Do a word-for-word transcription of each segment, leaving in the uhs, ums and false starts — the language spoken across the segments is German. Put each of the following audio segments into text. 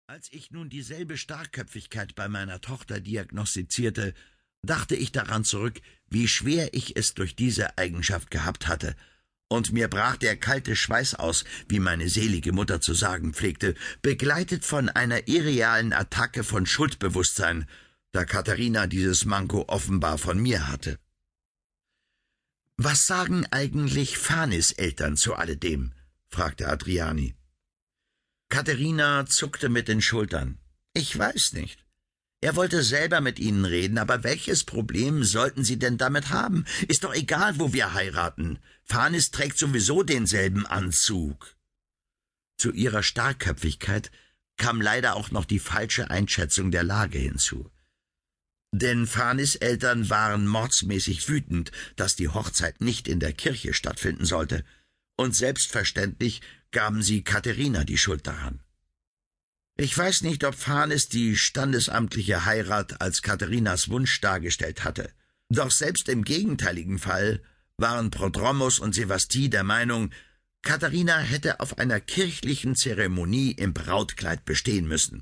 Als ich nun dieselbe Starrköpfigkeit bei meiner Tochter diagnostizierte, dachte ich daran zurück, wie schwer ich es durch diese Eigenschaft gehabt hatte, und mir brach der kalte Schweiß aus, wie meine selige Mutter zu sagen pflegte, begleitet von einer irrealen Attacke von Schuldbewusstsein, da Katharina dieses Manko offenbar von mir hatte. »Was sagen eigentlich Fanis Eltern zu alledem?« fragte Adriani. Katharina zuckte mit den Schultern. »Ich weiß nicht. Er wollte selber mit Ihnen reden, aber welches Problem sollten Sie denn damit haben? Ist doch egal, wo wir heiraten. Fanis trägt sowieso denselben Anzug.« Zu ihrer Starrköpfigkeit kam leider auch noch die falsche Einschätzung der Lage hinzu. Denn Fanis Eltern waren mordsmäßig wütend, dass die Hochzeit nicht in der Kirche stattfinden sollte, und selbstverständlich gaben sie Katharina die Schuld daran. Ich weiß nicht, ob Fanis die standesamtliche Heirat als Katharinas Wunsch dargestellt hatte. Doch selbst im gegenteiligen Fall waren Prodromos und Sevastie der Meinung, Katharina hätte auf einer kirchlichen Zeremonie im Brautkleid bestehen müssen.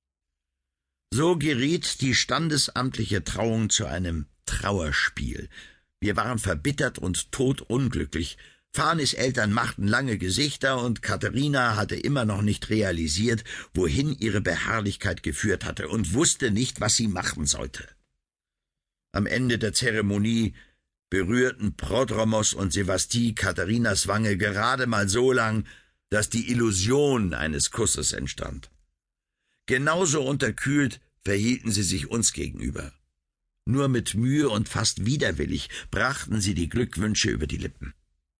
So geriet die standesamtliche Trauung zu einem Trauerspiel. Wir waren verbittert und todunglücklich. Fanis Eltern machten lange Gesichter, und Katharina hatte immer noch nicht realisiert, wohin ihre Beharrlichkeit geführt hatte, und wusste nicht, was sie machen sollte. Am Ende der Zeremonie berührten Prodromos und Sevastie Katharinas Wange gerade mal so lang, dass die Illusion eines Kusses entstand. Genauso unterkühlt verhielten sie sich uns gegenüber. Nur mit Mühe und fast widerwillig brachten sie die Glückwünsche über die Lippen.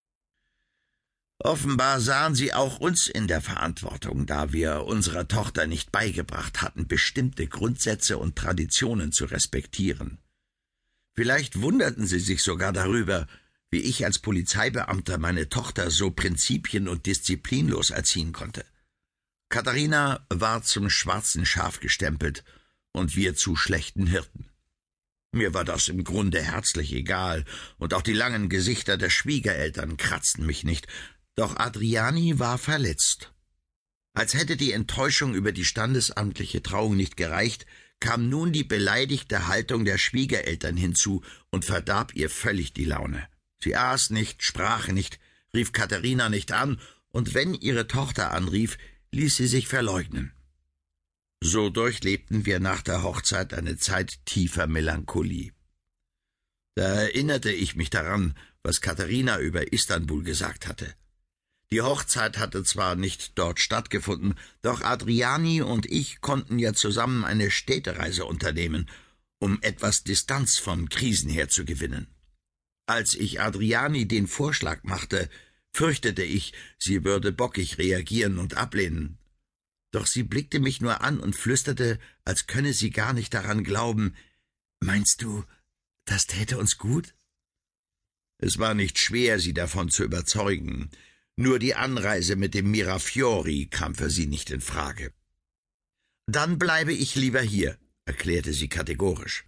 Offenbar sahen sie auch uns in der Verantwortung, da wir unserer Tochter nicht beigebracht hatten, bestimmte Grundsätze und Traditionen zu respektieren. Vielleicht wunderten sie sich sogar darüber, wie ich als Polizeibeamter meine Tochter so prinzipien- und disziplinlos erziehen konnte. Katharina war zum schwarzen Schaf gestempelt und wir zu schlechten Hirten. Mir war das im Grunde herzlich egal, und auch die langen Gesichter der Schwiegereltern kratzten mich nicht, doch Adriani war verletzt. Als hätte die Enttäuschung über die standesamtliche Trauung nicht gereicht, kam nun die beleidigte Haltung der Schwiegereltern hinzu und verdarb ihr völlig die Laune. Sie aß nicht, sprach nicht, rief Katharina nicht an, und wenn ihre Tochter anrief, ließ sie sich verleugnen. So durchlebten wir nach der Hochzeit eine Zeit tiefer Melancholie. Da erinnerte ich mich daran, was Katharina über Istanbul gesagt hatte. Die Hochzeit hatte zwar nicht dort stattgefunden, doch Adriani und ich konnten ja zusammen eine Städtereise unternehmen, um etwas Distanz von Krisen herzugewinnen. Als ich Adriani den Vorschlag machte, fürchtete ich, sie würde bockig reagieren und ablehnen. Doch sie blickte mich nur an und flüsterte, als könne sie gar nicht daran glauben, »Meinst du, das täte uns gut?« Es war nicht schwer, sie davon zu überzeugen. Nur die Anreise mit dem Mirafiori kam für sie nicht in Frage. »Dann bleibe ich lieber hier«, erklärte sie kategorisch.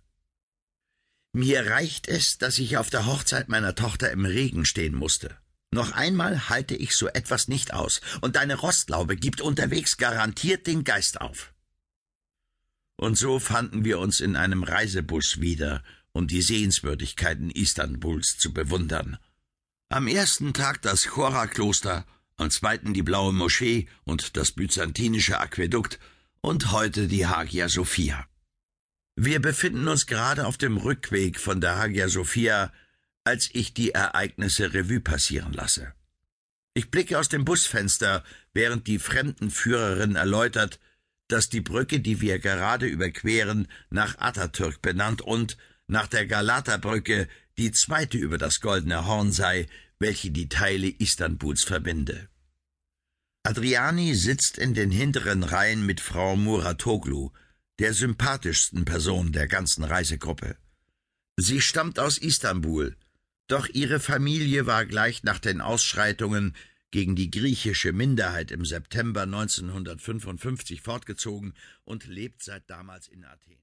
»Mir reicht es, dass ich auf der Hochzeit meiner Tochter im Regen stehen musste. Noch einmal halte ich so etwas nicht aus, und deine Rostlaube gibt unterwegs garantiert den Geist auf.« Und so fanden wir uns in einem Reisebus wieder, um die Sehenswürdigkeiten Istanbuls zu bewundern. Am ersten Tag das Chora-Kloster, am zweiten die Blaue Moschee und das byzantinische Aquädukt und heute die Hagia Sophia. Wir befinden uns gerade auf dem Rückweg von der Hagia Sophia, als ich die Ereignisse Revue passieren lasse. Ich blicke aus dem Busfenster, während die Fremdenführerin erläutert, dass die Brücke, die wir gerade überqueren, nach Atatürk benannt und nach der Galata-Brücke die zweite über das Goldene Horn sei, welche die Teile Istanbuls verbinde. Adriani sitzt in den hinteren Reihen mit Frau Muratoglu, der sympathischsten Person der ganzen Reisegruppe. Sie stammt aus Istanbul, doch ihre Familie war gleich nach den Ausschreitungen gegen die griechische Minderheit im September neunzehnhundertfünfundfünfzig fortgezogen und lebt seit damals in Athen.